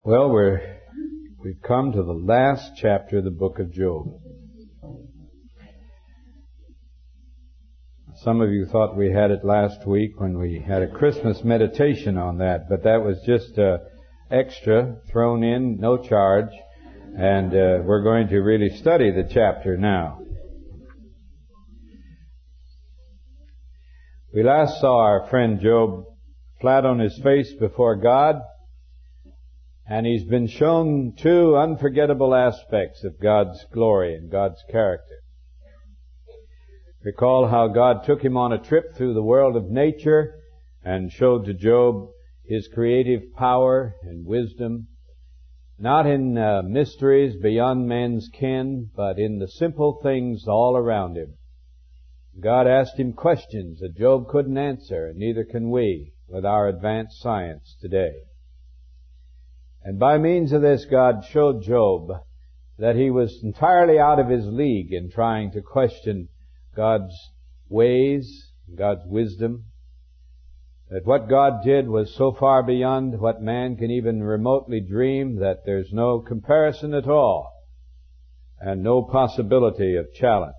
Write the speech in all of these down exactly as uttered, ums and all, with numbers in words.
Well, we're, we've come to the last chapter of the book of Job. Some of you thought we had it last week when we had a Christmas meditation on that, but that was just uh, extra, thrown in, no charge, and uh, we're going to really study the chapter now. We last saw our friend Job flat on his face before God, and he's been shown two unforgettable aspects of God's glory and God's character. Recall how God took him on a trip through the world of nature and showed to Job his creative power and wisdom, not in uh, mysteries beyond man's ken, but in the simple things all around him. God asked him questions that Job couldn't answer, and neither can we with our advanced science today. And by means of this, God showed Job that he was entirely out of his league in trying to question God's ways, God's wisdom, that what God did was so far beyond what man can even remotely dream that there's no comparison at all and no possibility of challenge.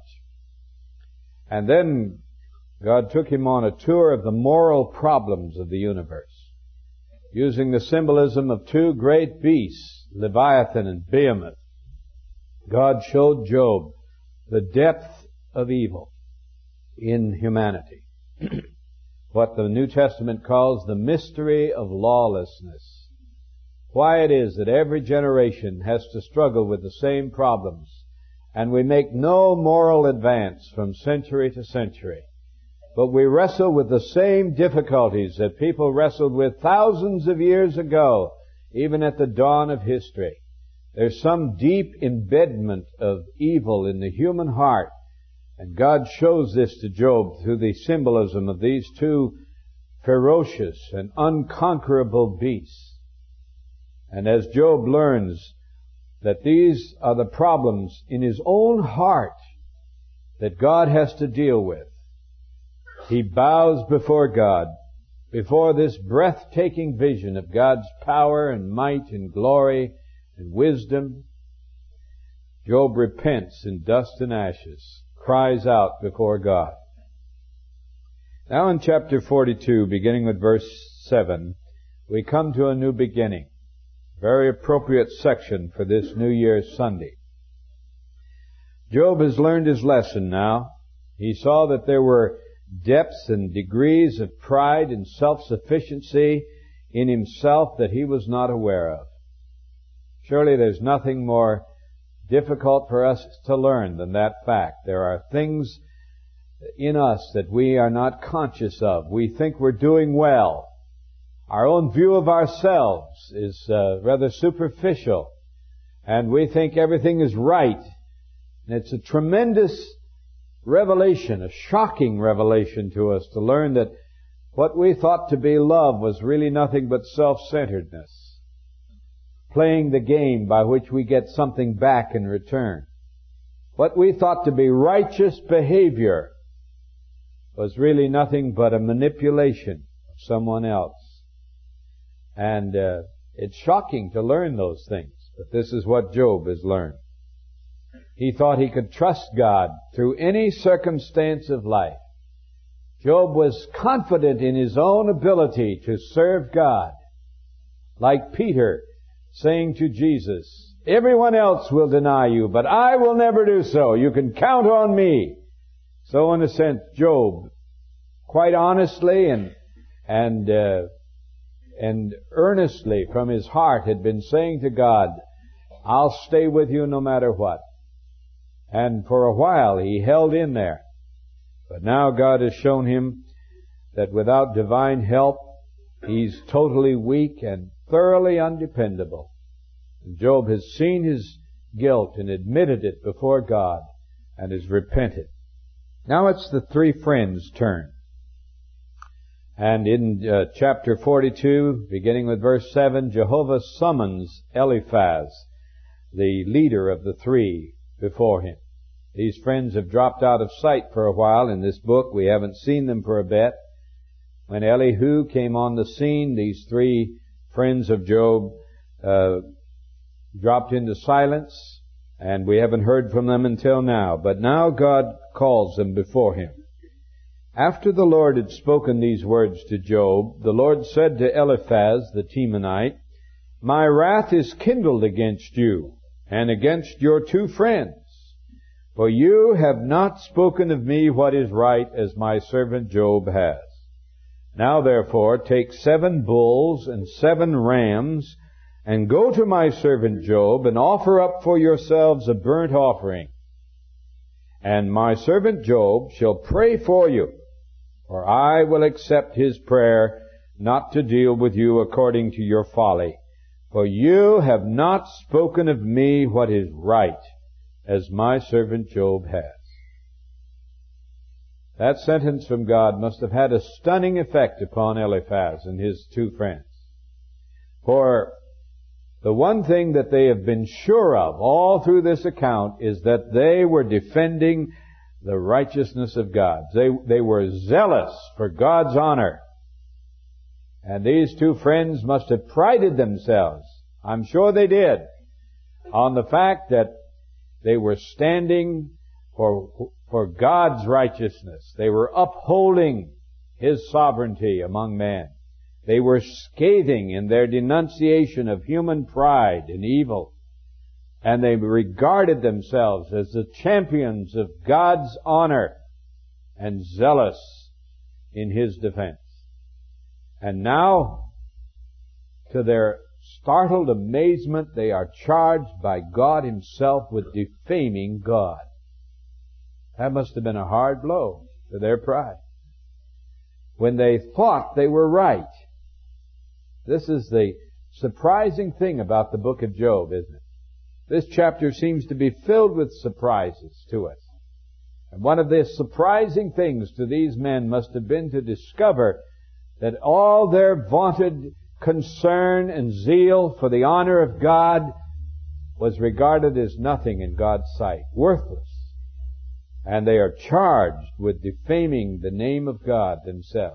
And then God took him on a tour of the moral problems of the universe, using the symbolism of two great beasts, Leviathan and Behemoth. God showed Job the depth of evil in humanity. What the New Testament calls the mystery of lawlessness. Why it is that every generation has to struggle with the same problems, and we make no moral advance from century to century. But we wrestle with the same difficulties that people wrestled with thousands of years ago, even at the dawn of history. There's some deep embedment of evil in the human heart, and God shows this to Job through the symbolism of these two ferocious and unconquerable beasts. And as Job learns that these are the problems in his own heart that God has to deal with, he bows before God, before this breathtaking vision of God's power and might and glory and wisdom. Job repents in dust and ashes, cries out before God. Now in chapter forty-two, beginning with verse seven, we come to a new beginning. Very appropriate section for this New Year's Sunday. Job has learned his lesson now. He saw that there were depths and degrees of pride and self-sufficiency in himself that he was not aware of. Surely there's nothing more difficult for us to learn than that fact. There are things in us that we are not conscious of. We think we're doing well. Our own view of ourselves is uh, rather superficial, and we think everything is right. And it's a tremendous revelation, a shocking revelation to us to learn that what we thought to be love was really nothing but self-centeredness, playing the game by which we get something back in return. What we thought to be righteous behavior was really nothing but a manipulation of someone else. And uh, it's shocking to learn those things, but this is what Job has learned. He thought he could trust God through any circumstance of life. Job was confident in his own ability to serve God. Like Peter saying to Jesus, "Everyone else will deny you, but I will never do so. You can count on me." So in a sense, Job, quite honestly and and uh, and earnestly from his heart, had been saying to God, "I'll stay with you no matter what." And for a while he held in there. But now God has shown him that without divine help, he's totally weak and thoroughly undependable. And Job has seen his guilt and admitted it before God and has repented. Now it's the three friends' turn. And in uh, chapter forty-two, beginning with verse seven, Jehovah summons Eliphaz, the leader of the three, before him. These friends have dropped out of sight for a while in this book. We haven't seen them for a bit. When Elihu came on the scene, these three friends of Job uh, dropped into silence, and we haven't heard from them until now. But now God calls them before Him. After the Lord had spoken these words to Job, the Lord said to Eliphaz the Temanite, "My wrath is kindled against you, and against your two friends, for you have not spoken of me what is right, as my servant Job has. Now therefore take seven bulls and seven rams, and go to my servant Job, and offer up for yourselves a burnt offering. And my servant Job shall pray for you, for I will accept his prayer, not to deal with you according to your folly. For you have not spoken of me what is right, as my servant Job has." That sentence from God must have had a stunning effect upon Eliphaz and his two friends. For the one thing that they have been sure of all through this account is that they were defending the righteousness of God. They, they were zealous for God's honor. And these two friends must have prided themselves, I'm sure they did, on the fact that they were standing for, for God's righteousness. They were upholding His sovereignty among men. They were scathing in their denunciation of human pride and evil. And they regarded themselves as the champions of God's honor and zealous in His defense. And now, to their startled amazement, they are charged by God Himself with defaming God. That must have been a hard blow to their pride, when they thought they were right. This is the surprising thing about the book of Job, isn't it? This chapter seems to be filled with surprises to us. And one of the surprising things to these men must have been to discover that all their vaunted concern and zeal for the honor of God was regarded as nothing in God's sight, worthless. And they are charged with defaming the name of God themselves.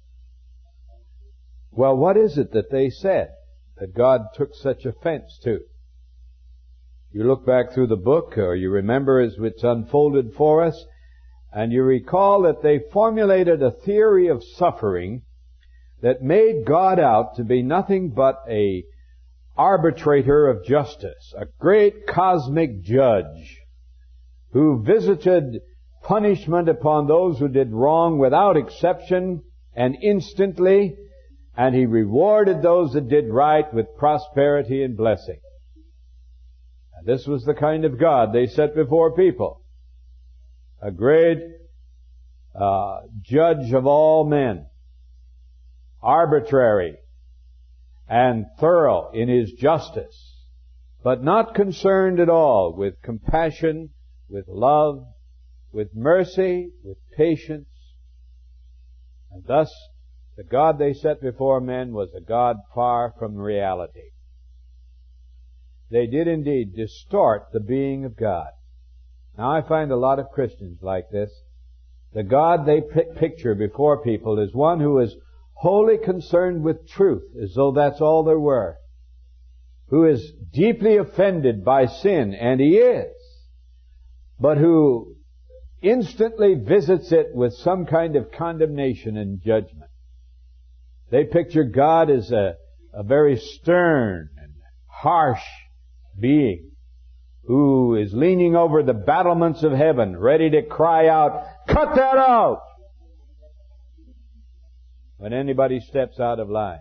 Well, what is it that they said that God took such offense to? You look back through the book, or you remember as it's unfolded for us, and you recall that they formulated a theory of suffering that made God out to be nothing but a arbitrator of justice, a great cosmic judge who visited punishment upon those who did wrong without exception and instantly, and He rewarded those that did right with prosperity and blessing. And this was the kind of God they set before people. A great uh, judge of all men, arbitrary and thorough in His justice, but not concerned at all with compassion, with love, with mercy, with patience. And thus, the God they set before men was a God far from reality. They did indeed distort the being of God. Now I find a lot of Christians like this. The God they picture before people is one who is wholly concerned with truth, as though that's all there were. Who is deeply offended by sin, and He is, but who instantly visits it with some kind of condemnation and judgment. They picture God as a, a very stern and harsh being who is leaning over the battlements of heaven, ready to cry out, "Cut that out!" when anybody steps out of line.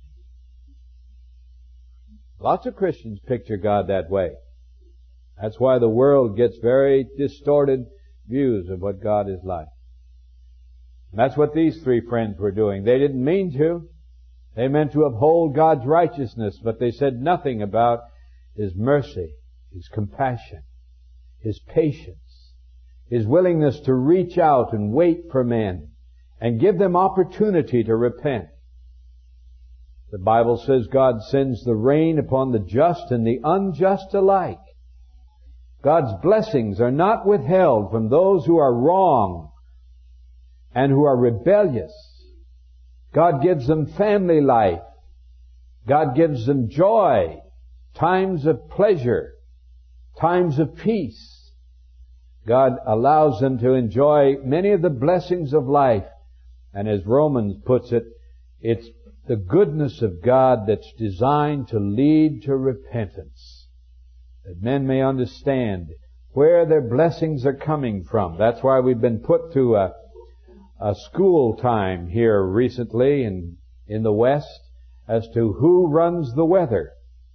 Lots of Christians picture God that way. That's why the world gets very distorted views of what God is like. And that's what these three friends were doing. They didn't mean to. They meant to uphold God's righteousness, but they said nothing about His mercy, His compassion, His patience, His willingness to reach out and wait for men and give them opportunity to repent. The Bible says God sends the rain upon the just and the unjust alike. God's blessings are not withheld from those who are wrong and who are rebellious. God gives them family life. God gives them joy times of pleasure, times of peace. God allows them to enjoy many of the blessings of life. And as Romans puts it, it's the goodness of God that's designed to lead to repentance, that men may understand where their blessings are coming from. That's why we've been put through a, a school time here recently in, in the West as to who runs the weather.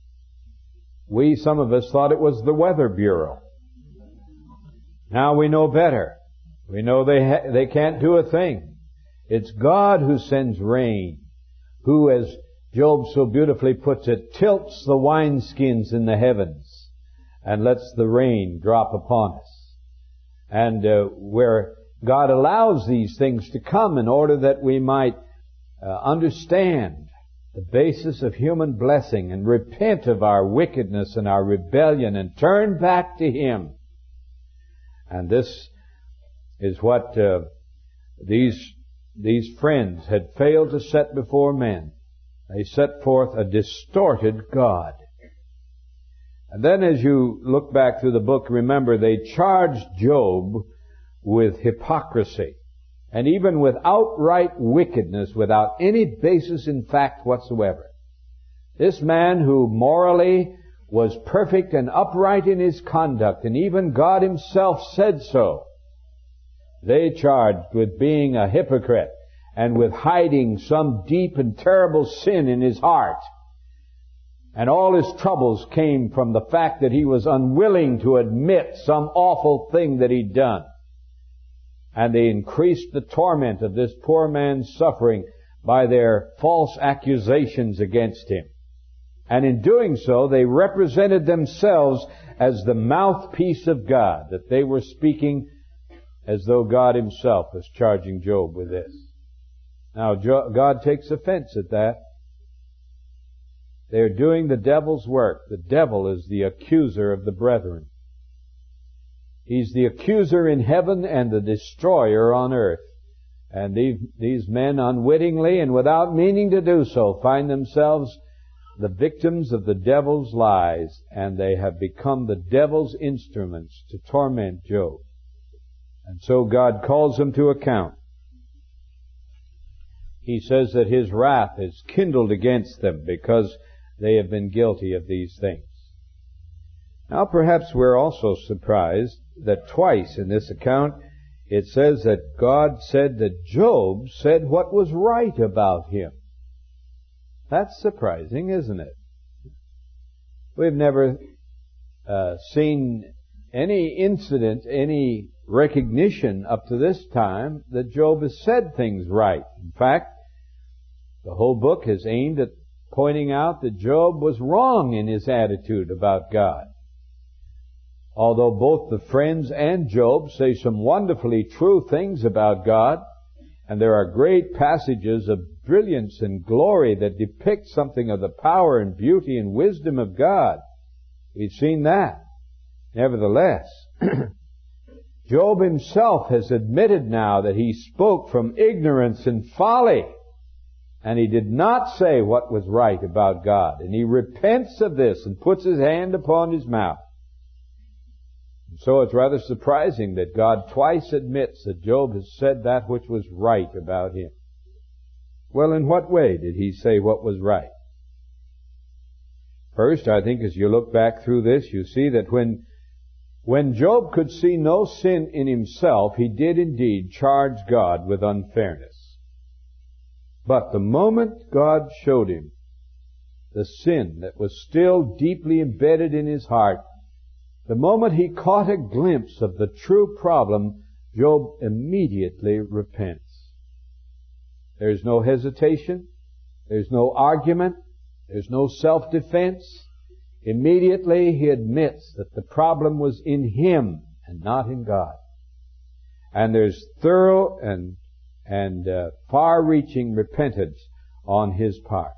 We, some of us, thought it was the Weather Bureau. Now we know better. We know they ha- they can't do a thing. It's God who sends rain, who, as Job so beautifully puts it, tilts the wineskins in the heavens and lets the rain drop upon us. And uh, where God allows these things to come in order that we might uh, understand the basis of human blessing and repent of our wickedness and our rebellion and turn back to Him. And this is what uh, these these friends had failed to set before men. They set forth a distorted God. And then as you look back through the book, remember they charged Job with hypocrisy and even with outright wickedness without any basis in fact whatsoever. This man who morally was perfect and upright in his conduct, and even God Himself said so, they charged with being a hypocrite and with hiding some deep and terrible sin in his heart. And all his troubles came from the fact that he was unwilling to admit some awful thing that he'd done. And they increased the torment of this poor man's suffering by their false accusations against him. And in doing so, they represented themselves as the mouthpiece of God, that they were speaking as though God Himself was charging Job with this. Now, God takes offense at that. They're doing the devil's work. The devil is the accuser of the brethren. He's the accuser in heaven and the destroyer on earth. And these, these men unwittingly and without meaning to do so find themselves the victims of the devil's lies, and they have become the devil's instruments to torment Job. And so God calls them to account. He says that His wrath is kindled against them because they have been guilty of these things. Now perhaps we're also surprised that twice in this account it says that God said that Job said what was right about him. That's surprising, isn't it? We've never uh, seen any incident, any recognition up to this time that Job has said things right. In fact, the whole book is aimed at pointing out that Job was wrong in his attitude about God. Although both the friends and Job say some wonderfully true things about God, and there are great passages of brilliance and glory that depict something of the power and beauty and wisdom of God. We've seen that. Nevertheless, Job himself has admitted now that he spoke from ignorance and folly, and he did not say what was right about God. And he repents of this and puts his hand upon his mouth. So it's rather surprising that God twice admits that Job has said that which was right about him. Well, in what way did he say what was right? First, I think as you look back through this, you see that when, when Job could see no sin in himself, he did indeed charge God with unfairness. But the moment God showed him the sin that was still deeply embedded in his heart, the moment he caught a glimpse of the true problem, Job immediately repents. There's no hesitation. There's no argument. There's no self-defense. Immediately he admits that the problem was in him and not in God. And there's thorough and, and uh, far-reaching repentance on his part.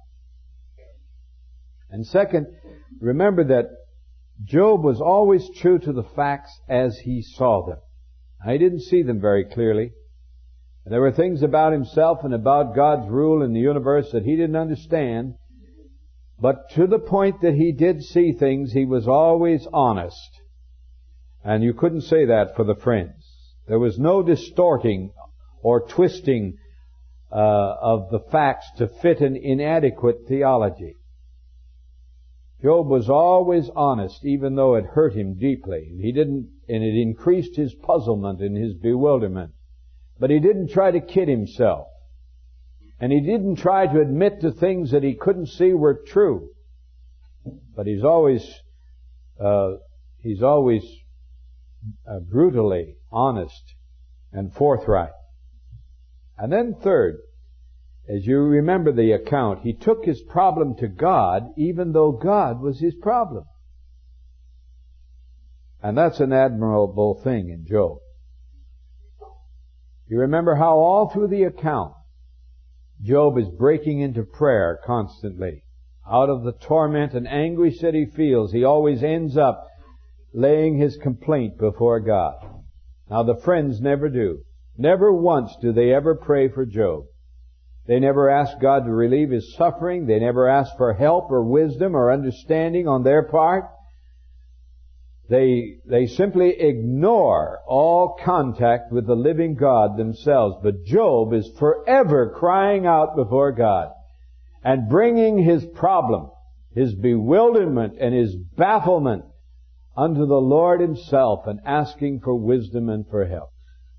And second, remember that Job was always true to the facts as he saw them. He didn't see them very clearly. And there were things about himself and about God's rule in the universe that he didn't understand. But to the point that he did see things, he was always honest. And you couldn't say that for the friends. There was no distorting or twisting uh, of the facts to fit an inadequate theology. Job was always honest, even though it hurt him deeply. And he didn't, and it increased his puzzlement and his bewilderment. But he didn't try to kid himself. And he didn't try to admit to things that he couldn't see were true. But he's always, uh, he's always uh, brutally honest and forthright. And then third, as you remember the account, he took his problem to God, even though God was his problem. And that's an admirable thing in Job. You remember how all through the account, Job is breaking into prayer constantly. Out of the torment and anguish that he feels, he always ends up laying his complaint before God. Now the friends never do. Never once do they ever pray for Job. They never ask God to relieve his suffering. They never ask for help or wisdom or understanding on their part. They, they simply ignore all contact with the living God themselves. But Job is forever crying out before God and bringing his problem, his bewilderment and his bafflement unto the Lord himself and asking for wisdom and for help.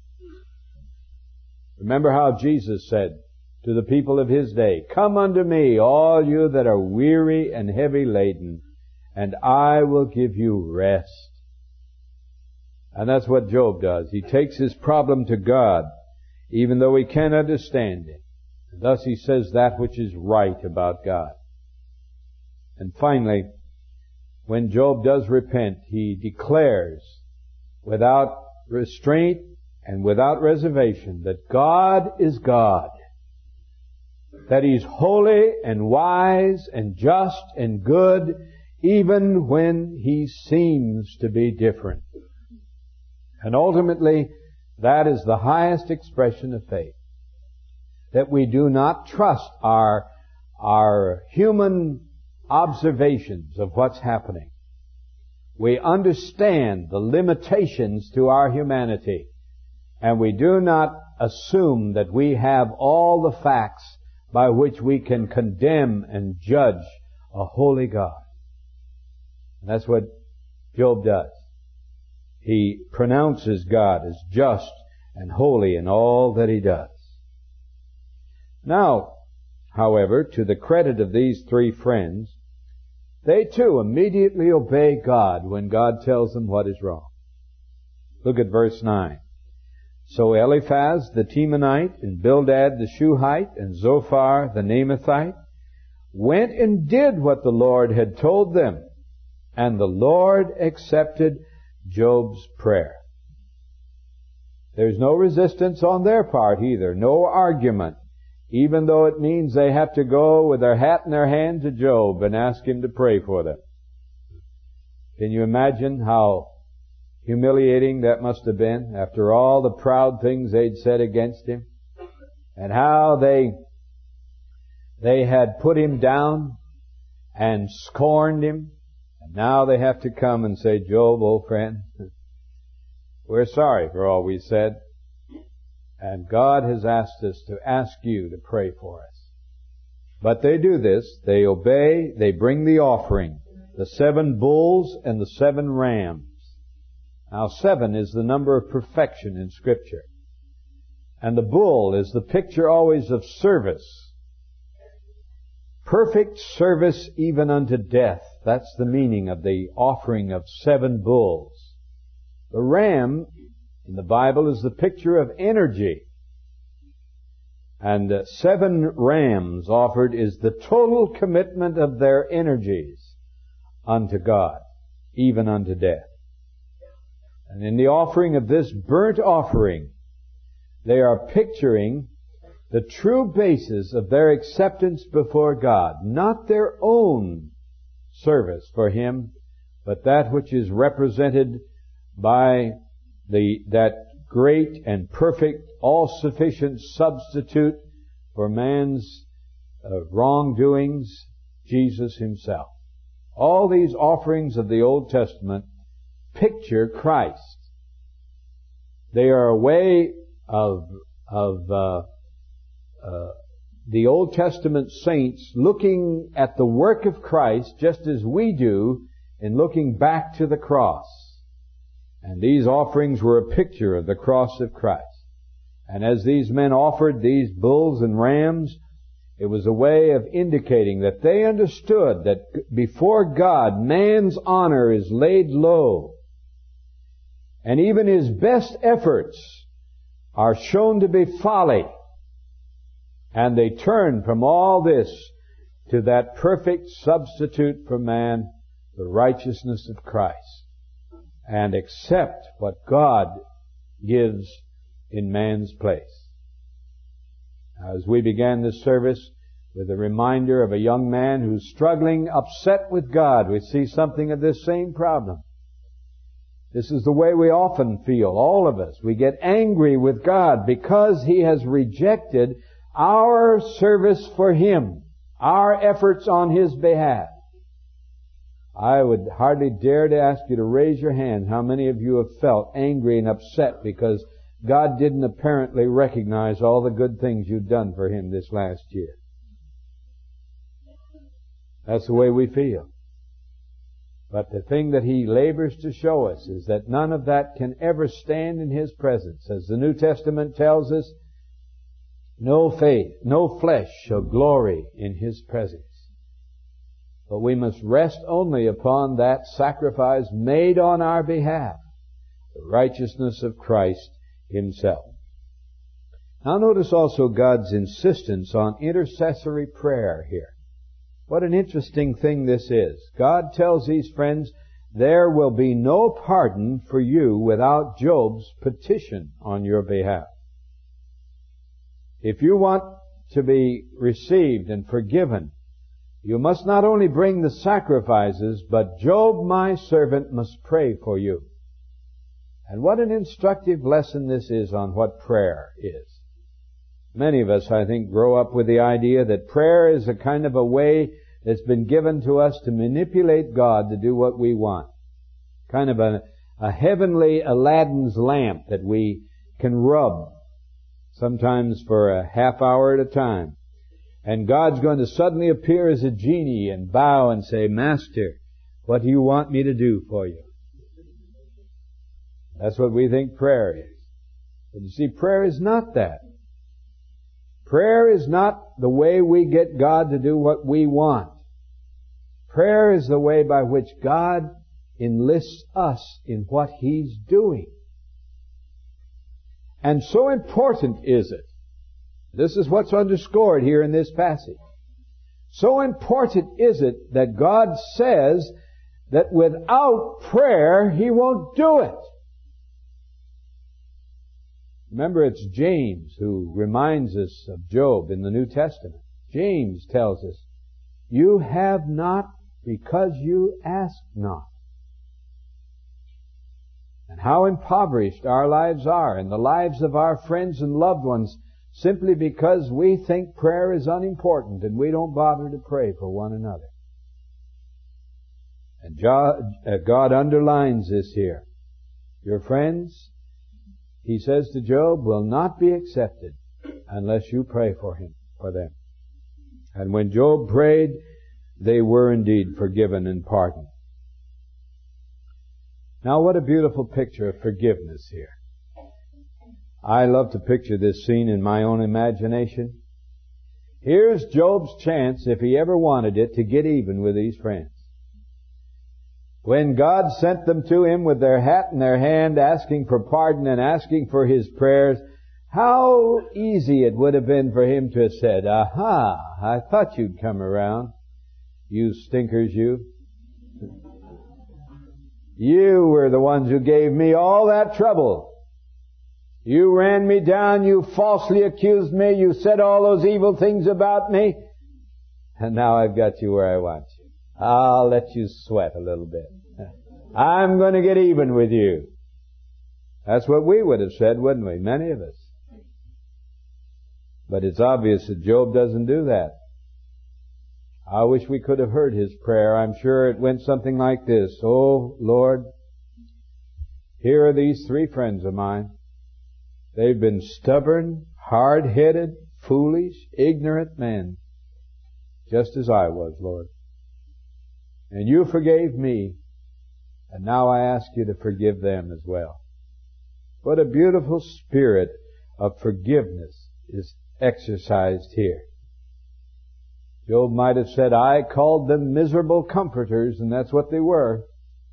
Remember how Jesus said to the people of his day, "Come unto me, all you that are weary and heavy laden, and I will give you rest." And that's what Job does. He takes his problem to God, even though he can't understand it. Thus he says that which is right about God. And finally, when Job does repent, he declares without restraint and without reservation that God is God. That he's holy and wise and just and good, even when he seems to be different. And ultimately, that is the highest expression of faith. That we do not trust our, our human observations of what's happening. We understand the limitations to our humanity, and we do not assume that we have all the facts by which we can condemn and judge a holy God. And that's what Job does. He pronounces God as just and holy in all that he does. Now, however, to the credit of these three friends, they too immediately obey God when God tells them what is wrong. Look at verse nine. So Eliphaz the Temanite, and Bildad the Shuhite, and Zophar the Naamathite went and did what the Lord had told them, and the Lord accepted Job's prayer. There's no resistance on their part either, no argument, even though it means they have to go with their hat in their hand to Job and ask him to pray for them. Can you imagine how humiliating that must have been after all the proud things they'd said against him, and how they they had put him down and scorned him, and now they have to come and say, "Job, old friend, we're sorry for all we said, and God has asked us to ask you to pray for us." But they do this. They obey. They bring the offering, the seven bulls and the seven rams. Now, seven is the number of perfection in Scripture. And the bull is the picture always of service. Perfect service even unto death. That's the meaning of the offering of seven bulls. The ram in the Bible is the picture of energy. And uh, seven rams offered is the total commitment of their energies unto God, even unto death. And in the offering of this burnt offering, they are picturing the true basis of their acceptance before God, not their own service for Him, but that which is represented by the that great and perfect, all-sufficient substitute for man's uh, wrongdoings, Jesus Himself. All these offerings of the Old Testament picture Christ. They are a way of, of uh, uh, the Old Testament saints looking at the work of Christ just as we do in looking back to the cross. And these offerings were a picture of the cross of Christ. And as these men offered these bulls and rams, it was a way of indicating that they understood that before God, man's honor is laid low. And even his best efforts are shown to be folly. And they turn from all this to that perfect substitute for man, the righteousness of Christ, and accept what God gives in man's place. As we began this service with a reminder of a young man who's struggling, upset with God, we see something of this same problem. This is the way we often feel, all of us. We get angry with God because He has rejected our service for Him, our efforts on His behalf. I would hardly dare to ask you to raise your hand how many of you have felt angry and upset because God didn't apparently recognize all the good things you've done for Him this last year. That's the way we feel. But the thing that He labors to show us is that none of that can ever stand in His presence. As the New Testament tells us, no faith, no flesh shall glory in His presence. But we must rest only upon that sacrifice made on our behalf, the righteousness of Christ Himself. Now notice also God's insistence on intercessory prayer here. What an interesting thing this is. God tells these friends, there will be no pardon for you without Job's petition on your behalf. If you want to be received and forgiven, you must not only bring the sacrifices, but Job, my servant, must pray for you. And what an instructive lesson this is on what prayer is. Many of us, I think, grow up with the idea that prayer is a kind of a way that's been given to us to manipulate God to do what we want. Kind of a, a heavenly Aladdin's lamp that we can rub, sometimes for a half hour at a time. And God's going to suddenly appear as a genie and bow and say, Master, what do you want me to do for you? That's what we think prayer is. But you see, prayer is not that. Prayer is not the way we get God to do what we want. Prayer is the way by which God enlists us in what He's doing. And so important is it. This is what's underscored here in this passage. So important is it that God says that without prayer, He won't do it. Remember, it's James who reminds us of Job in the New Testament. James tells us, you have not because you ask not. And how impoverished our lives are, and the lives of our friends and loved ones, simply because we think prayer is unimportant and we don't bother to pray for one another. And God underlines this here. Your friends, He says to Job, will not be accepted unless you pray for him, for them. And when Job prayed, they were indeed forgiven and pardoned. Now what a beautiful picture of forgiveness here. I love to picture this scene in my own imagination. Here's Job's chance, if he ever wanted it, to get even with these friends. When God sent them to him with their hat in their hand, asking for pardon and asking for his prayers, how easy it would have been for him to have said, aha, I thought you'd come around. You stinkers, you. You were the ones who gave me all that trouble. You ran me down, you falsely accused me, you said all those evil things about me, and now I've got you where I want you. I'll let you sweat a little bit. I'm going to get even with you. That's what we would have said, wouldn't we? Many of us. But it's obvious that Job doesn't do that. I wish we could have heard his prayer. I'm sure it went something like this. Oh, Lord, here are these three friends of mine. They've been stubborn, hard-headed, foolish, ignorant men, just as I was, Lord. And you forgave me, and now I ask you to forgive them as well. What a beautiful spirit of forgiveness is exercised here. Job might have said, I called them miserable comforters, and that's what they were.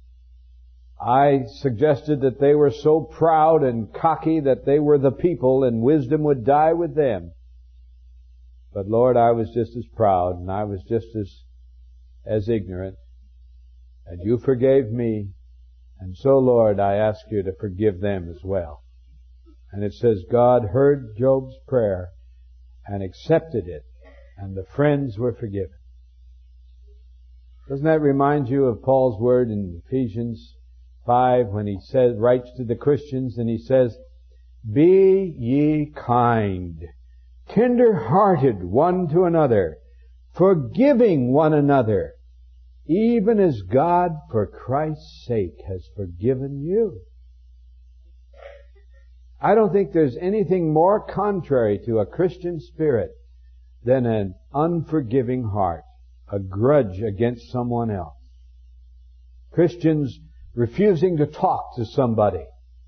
I suggested that they were so proud and cocky that they were the people and wisdom would die with them. But Lord, I was just as proud and I was just as, as ignorant. And you forgave me. And so, Lord, I ask you to forgive them as well. And it says God heard Job's prayer and accepted it, and the friends were forgiven. Doesn't that remind you of Paul's word in Ephesians five when he says, writes to the Christians and he says, be ye kind, tender-hearted one to another, forgiving one another, even as God for Christ's sake has forgiven you. I don't think there's anything more contrary to a Christian spirit than an unforgiving heart, a grudge against someone else. Christians refusing to talk to somebody,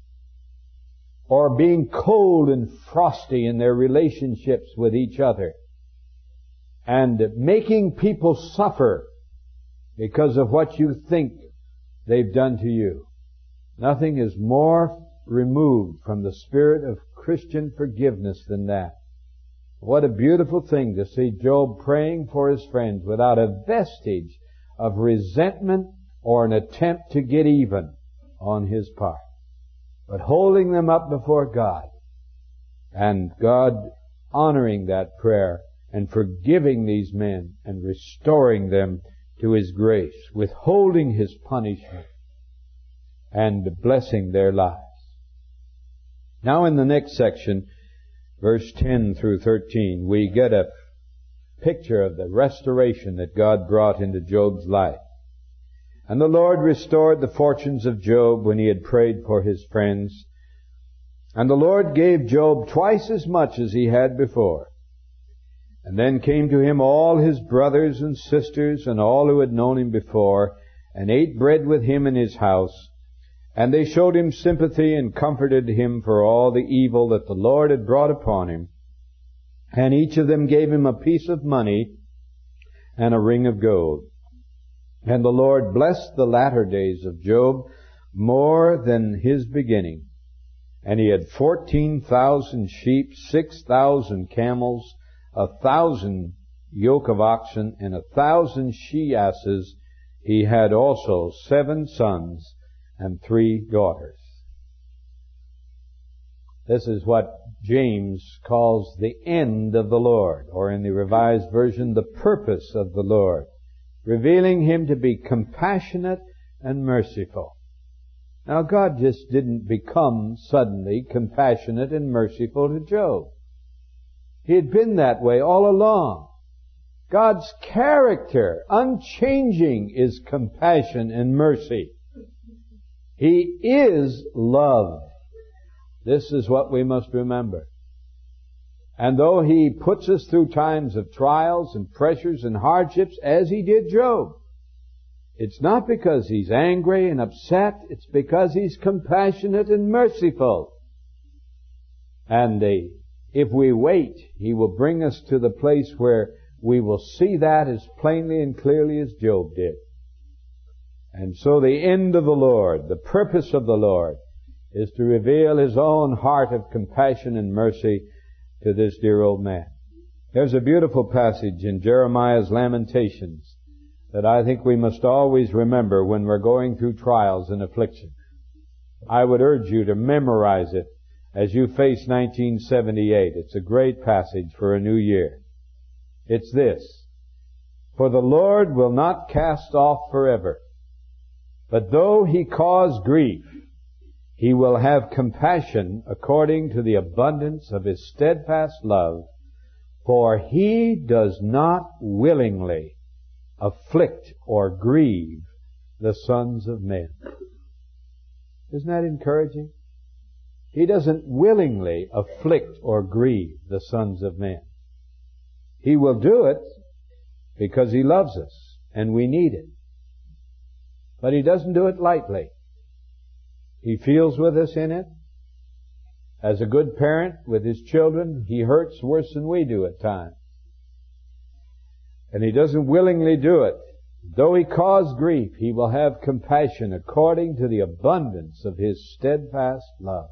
or being cold and frosty in their relationships with each other, and making people suffer because of what you think they've done to you. Nothing is more removed from the spirit of Christian forgiveness than that. What a beautiful thing to see Job praying for his friends without a vestige of resentment or an attempt to get even on his part, but holding them up before God, and God honoring that prayer and forgiving these men and restoring them to His grace, withholding His punishment and blessing their lives. Now in the next section, verse ten through thirteen, we get a picture of the restoration that God brought into Job's life. And the Lord restored the fortunes of Job when he had prayed for his friends. And the Lord gave Job twice as much as he had before. And then came to him all his brothers and sisters and all who had known him before, and ate bread with him in his house. And they showed him sympathy and comforted him for all the evil that the Lord had brought upon him. And each of them gave him a piece of money and a ring of gold. And the Lord blessed the latter days of Job more than his beginning. And he had fourteen thousand sheep, six thousand camels, a thousand yoke of oxen, and a thousand she-asses. He had also seven sons and three daughters. This is what James calls the end of the Lord, or in the Revised Version, the purpose of the Lord, revealing Him to be compassionate and merciful. Now, God just didn't become suddenly compassionate and merciful to Job. He had been that way all along. God's character, unchanging, is compassion and mercy. He is love. This is what we must remember. And though He puts us through times of trials and pressures and hardships, as He did Job, it's not because He's angry and upset. It's because He's compassionate and merciful. And they, if we wait, He will bring us to the place where we will see that as plainly and clearly as Job did. And so the end of the Lord, the purpose of the Lord, is to reveal His own heart of compassion and mercy to this dear old man. There's a beautiful passage in Jeremiah's Lamentations that I think we must always remember when we're going through trials and affliction. I would urge you to memorize it as you face nineteen seventy-eight. It's a great passage for a new year. It's this: For the Lord will not cast off forever, but though He cause grief, He will have compassion according to the abundance of His steadfast love, for He does not willingly afflict or grieve the sons of men. Isn't that encouraging? He doesn't willingly afflict or grieve the sons of men. He will do it because He loves us and we need it. But He doesn't do it lightly. He feels with us in it. As a good parent with his children, He hurts worse than we do at times. And He doesn't willingly do it. Though He cause grief, He will have compassion according to the abundance of His steadfast love.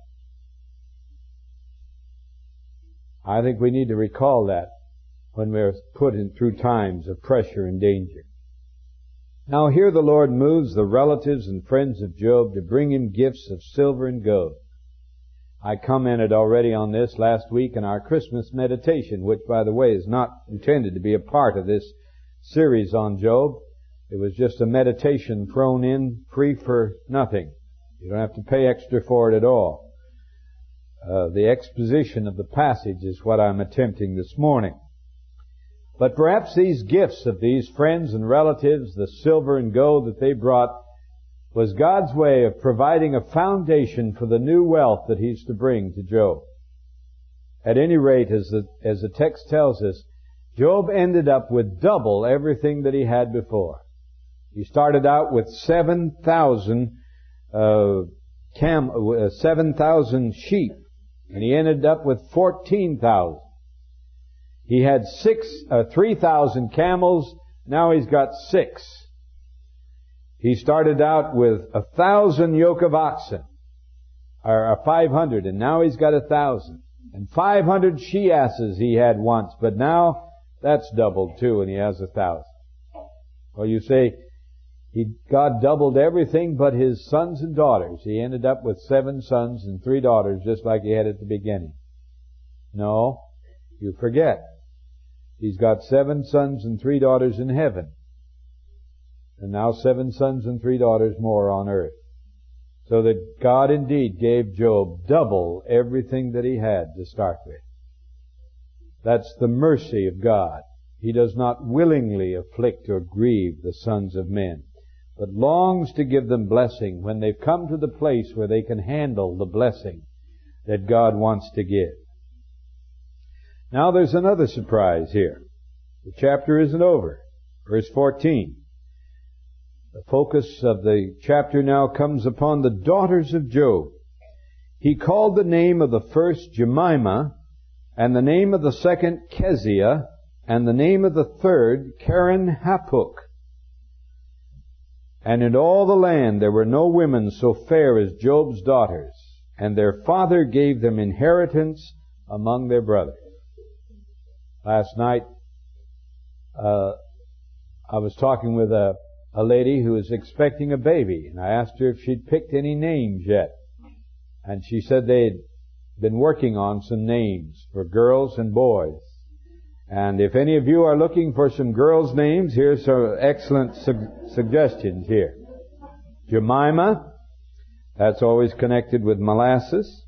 I think we need to recall that when we're put in through times of pressure and danger. Now here the Lord moves the relatives and friends of Job to bring him gifts of silver and gold. I commented already on this last week in our Christmas meditation, which, by the way, is not intended to be a part of this series on Job. It was just a meditation thrown in free for nothing. You don't have to pay extra for it at all. Uh, the exposition of the passage is what I'm attempting this morning. But perhaps these gifts of these friends and relatives, the silver and gold that they brought, was God's way of providing a foundation for the new wealth that He's to bring to Job. At any rate, as the, as the text tells us, Job ended up with double everything that he had before. He started out with seven thousand uh, cam, uh, seven thousand sheep, and he ended up with fourteen thousand. He had six, uh, three thousand camels. Now he's got six. He started out with a thousand yoke of oxen, or, or five hundred, and now he's got a thousand. And five hundred she-asses he had once, but now that's doubled too, and he has a thousand. Well, you say, he, God doubled everything but his sons and daughters. He ended up with seven sons and three daughters, just like he had at the beginning. No, you forget. He's got seven sons and three daughters in heaven. And now seven sons and three daughters more on earth. So that God indeed gave Job double everything that he had to start with. That's the mercy of God. He does not willingly afflict or grieve the sons of men, but longs to give them blessing when they've come to the place where they can handle the blessing that God wants to give. Now there's another surprise here. The chapter isn't over. Verse fourteen. The focus of the chapter now comes upon the daughters of Job. He called the name of the first Jemimah, and the name of the second Keziah, and the name of the third Keren-Happuch. And in all the land there were no women so fair as Job's daughters, and their father gave them inheritance among their brothers. Last night, uh, I was talking with a a lady who was expecting a baby, and I asked her if she'd picked any names yet. And she said they'd been working on some names for girls and boys. And if any of you are looking for some girls' names, here's some excellent su- suggestions here. Jemimah, that's always connected with molasses.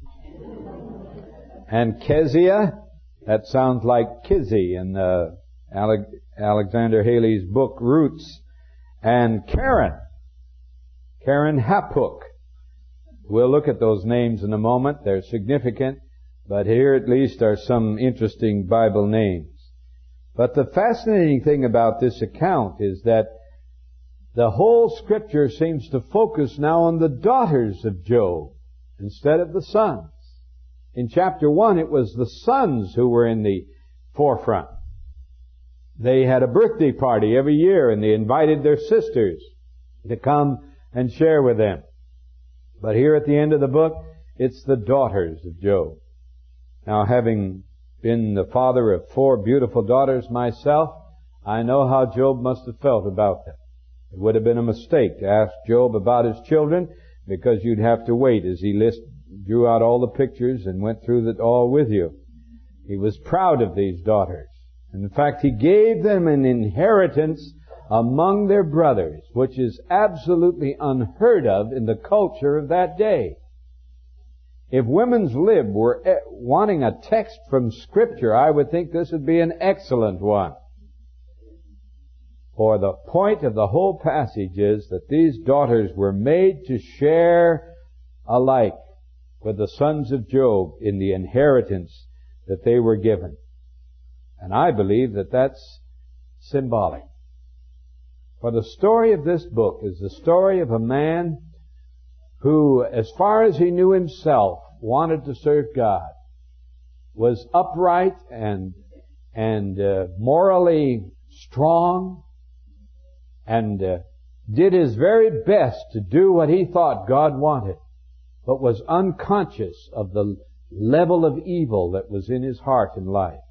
And Keziah, that sounds like Kizzy in uh, Ale- Alexander Haley's book, Roots. And Karen, Keren-Happuch. We'll look at those names in a moment. They're significant, but here at least are some interesting Bible names. But the fascinating thing about this account is that the whole Scripture seems to focus now on the daughters of Job instead of the sons. In chapter one, it was the sons who were in the forefront. They had a birthday party every year, and they invited their sisters to come and share with them. But here at the end of the book, it's the daughters of Job. Now, having been the father of four beautiful daughters myself, I know how Job must have felt about them. It would have been a mistake to ask Job about his children, because you'd have to wait as he list, drew out all the pictures and went through it all with you. He was proud of these daughters. In fact, he gave them an inheritance among their brothers, which is absolutely unheard of in the culture of that day. If Women's Lib were wanting a text from Scripture, I would think this would be an excellent one. For the point of the whole passage is that these daughters were made to share alike with the sons of Job in the inheritance that they were given. And I believe that that's symbolic. For the story of this book is the story of a man who, as far as he knew himself, wanted to serve God, was upright and and uh, morally strong, and uh, did his very best to do what he thought God wanted, but was unconscious of the level of evil that was in his heart and life.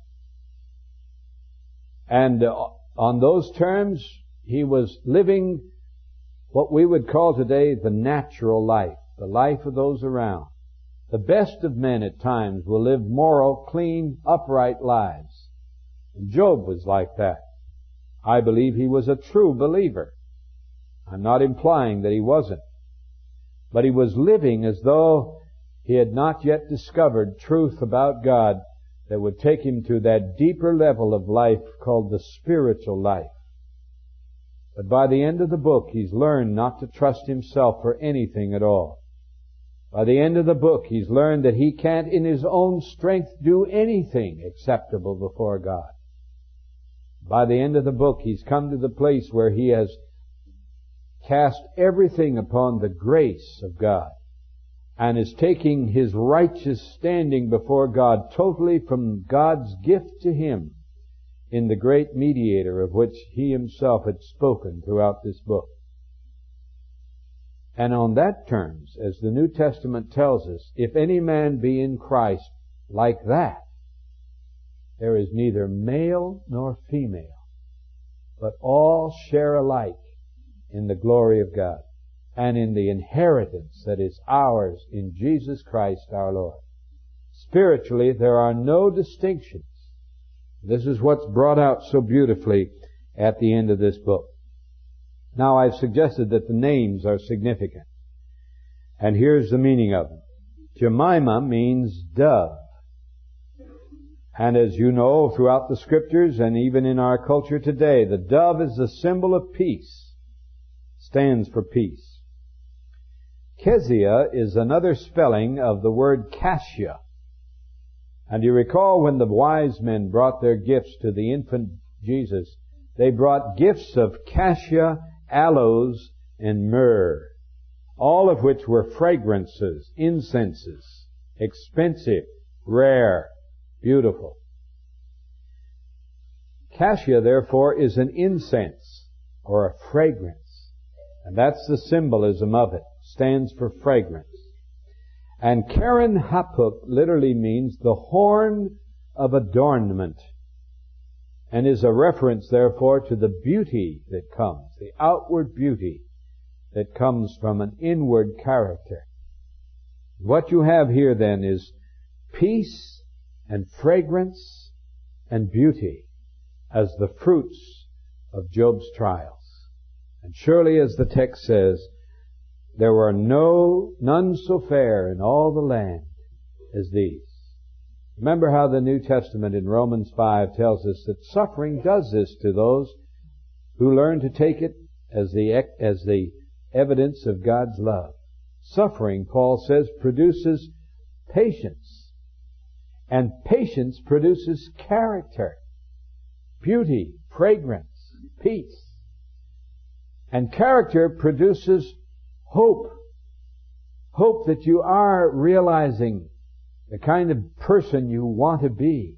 And uh, on those terms, he was living what we would call today the natural life, the life of those around. The best of men at times will live moral, clean, upright lives. And Job was like that. I believe he was a true believer. I'm not implying that he wasn't. But he was living as though he had not yet discovered truth about God that would take him to that deeper level of life called the spiritual life. But by the end of the book, he's learned not to trust himself for anything at all. By the end of the book, he's learned that he can't in his own strength do anything acceptable before God. By the end of the book, he's come to the place where he has cast everything upon the grace of God and is taking his righteous standing before God totally from God's gift to him in the great mediator of which he himself had spoken throughout this book. And on that terms, as the New Testament tells us, if any man be in Christ like that, there is neither male nor female, but all share alike in the glory of God and in the inheritance that is ours in Jesus Christ our Lord. Spiritually, there are no distinctions. This is what's brought out so beautifully at the end of this book. Now, I've suggested that the names are significant. And here's the meaning of them. Jemimah means dove. And as you know, throughout the Scriptures and even in our culture today, the dove is the symbol of peace. Stands for peace. Kezia is another spelling of the word cassia. And you recall when the wise men brought their gifts to the infant Jesus, they brought gifts of cassia, aloes, and myrrh, all of which were fragrances, incenses, expensive, rare, beautiful. Cassia, therefore, is an incense or a fragrance, and that's the symbolism of it. Stands for fragrance. And Karen Hapuk literally means the horn of adornment, and is a reference, therefore, to the beauty that comes, the outward beauty that comes from an inward character. What you have here, then, is peace and fragrance and beauty as the fruits of Job's trials. And surely, as the text says, there were no, none so fair in all the land as these. Remember how the New Testament in Romans five tells us that suffering does this to those who learn to take it as the, as the evidence of God's love. Suffering, Paul says, produces patience. And patience produces character, beauty, fragrance, peace. And character produces hope. Hope that you are realizing the kind of person you want to be.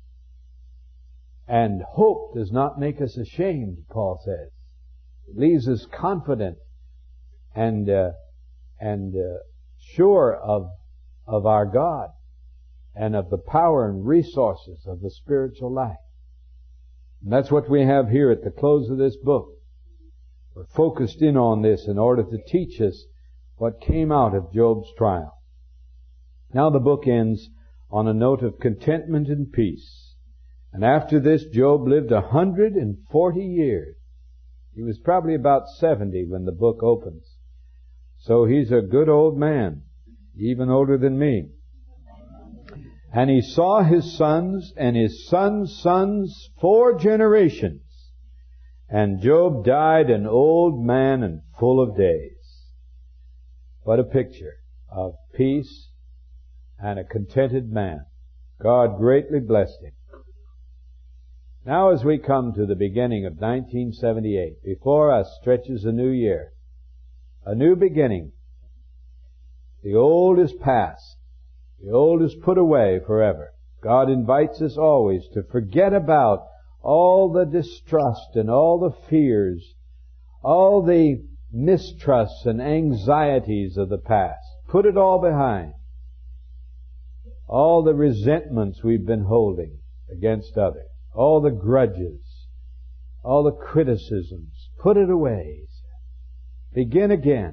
And hope does not make us ashamed, Paul says. It leaves us confident and uh, and uh, sure of of our God and of the power and resources of the spiritual life. And that's what we have here at the close of this book. We're focused in on this in order to teach us what came out of Job's trial. Now the book ends on a note of contentment and peace. And after this, Job lived a hundred and forty years. He was probably about seventy when the book opens. So he's a good old man, even older than me. And he saw his sons and his sons' sons four generations. And Job died an old man and full of days. What a picture of peace and a contented man. God greatly blessed him. Now as we come to the beginning of nineteen seventy-eight, before us stretches a new year, a new beginning. The old is past. The old is put away forever. God invites us always to forget about all the distrust and all the fears, all the mistrusts and anxieties of the past. Put it all behind. All the resentments we've been holding against others, all the grudges, all the criticisms. Put it away. Begin again.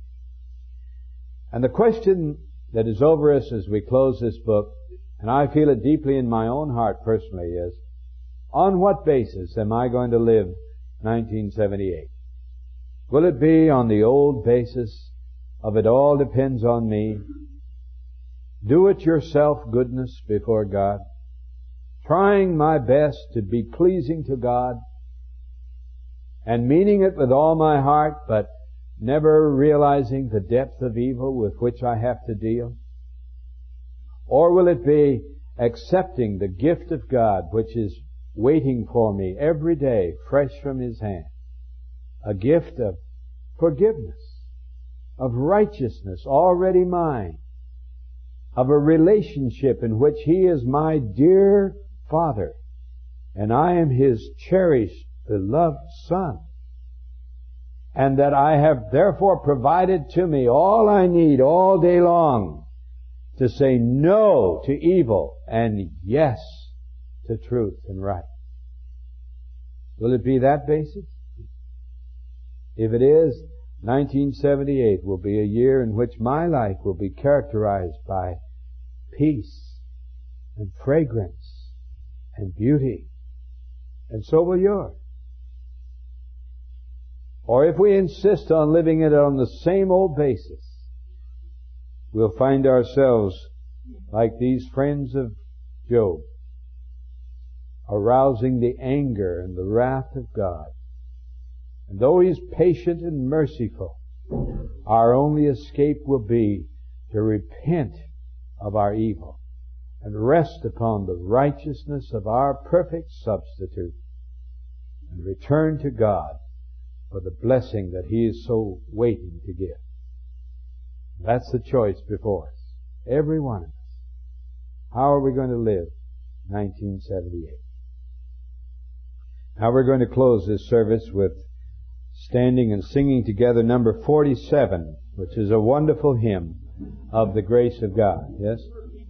And the question that is over us as we close this book, and I feel it deeply in my own heart personally, is, on what basis am I going to live nineteen seventy-eight? Will it be on the old basis of it all depends on me? Do it yourself goodness before God, trying my best to be pleasing to God, and meaning it with all my heart, but never realizing the depth of evil with which I have to deal? Or will it be accepting the gift of God which is waiting for me every day, fresh from His hand? A gift of forgiveness, of righteousness already mine, of a relationship in which He is my dear Father, and I am His cherished, beloved Son, and that I have therefore provided to me all I need all day long to say no to evil and yes to truth and right. Will it be that basis? If it is, nineteen seventy-eight will be a year in which my life will be characterized by peace and fragrance and beauty. And so will yours. Or if we insist on living it on the same old basis, we'll find ourselves like these friends of Job, arousing the anger and the wrath of God. And though He's patient and merciful, our only escape will be to repent of our evil and rest upon the righteousness of our perfect substitute and return to God for the blessing that He is so waiting to give. That's the choice before us. Every one of us. How are we going to live nineteen seventy-eight? Now we're going to close this service with standing and singing together number forty-seven, which is a wonderful hymn of the grace of God. Yes?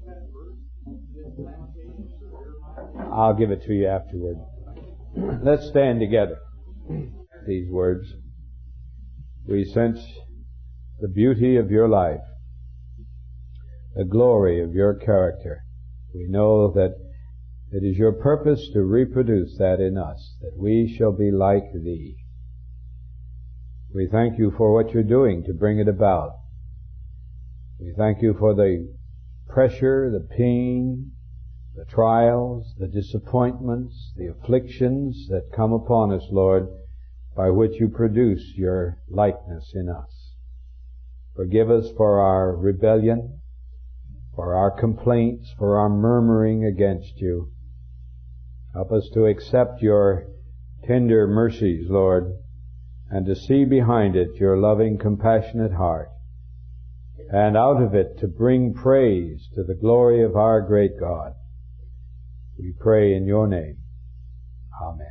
I'll give it to you afterward. Let's stand together. These words. We sense the beauty of your life, the glory of your character. We know that it is your purpose to reproduce that in us, that we shall be like Thee. We thank You for what You're doing to bring it about. We thank You for the pressure, the pain, the trials, the disappointments, the afflictions that come upon us, Lord, by which You produce Your likeness in us. Forgive us for our rebellion, for our complaints, for our murmuring against You. Help us to accept Your tender mercies, Lord, and to see behind it Your loving, compassionate heart, and out of it to bring praise to the glory of our great God. We pray in Your name.